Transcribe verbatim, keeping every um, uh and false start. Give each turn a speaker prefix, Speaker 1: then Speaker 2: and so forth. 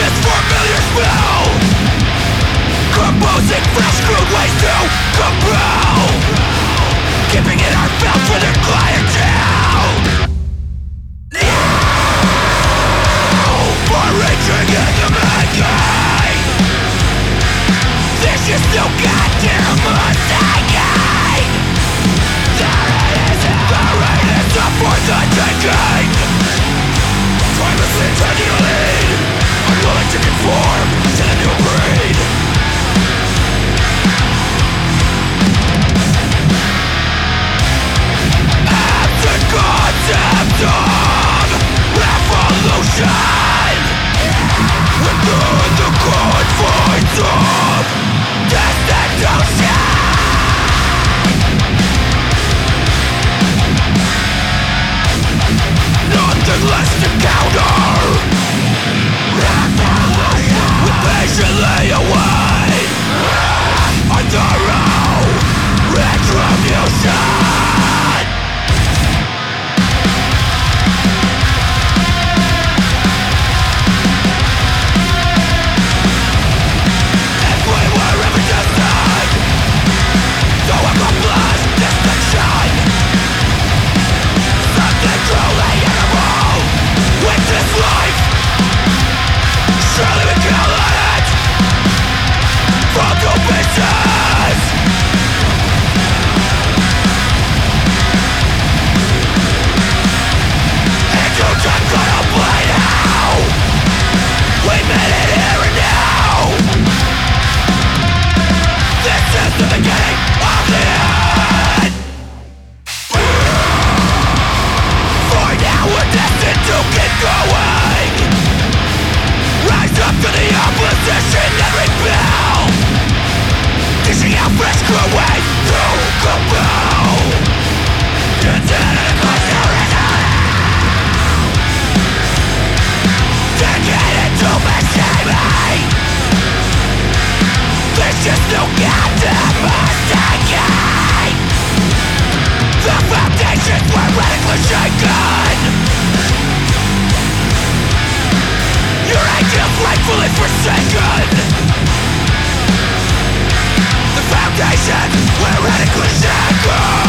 Speaker 1: this familiar smell, composing fresh crude ways to compel, keeping in our belt for their clientele. For reaching in the making, this is no goddamn mistake. There it is, there it is, up for the taking. Timelessly taking a lead, unwilling to conform to the new breed. Absent concept of revolution within the confines of destitution. Nothing less to counter. We patiently await a thorough retribution. If we were ever destined to accomplish distinction, something truly animal with this life, surely we kill it from two pieces. Into time contemplate how we made it here and now. This is the beginning of the end. For now we're destined to keep going. Rise up to the opposition and rebel, dishing out fresh crude ways to compel. Instead of the conspiracy, dedicated to machinery. There's just no goddamn mistaking. The foundations were radically shaken. Your ideals rightfully forsaken. The foundations were radically shaken.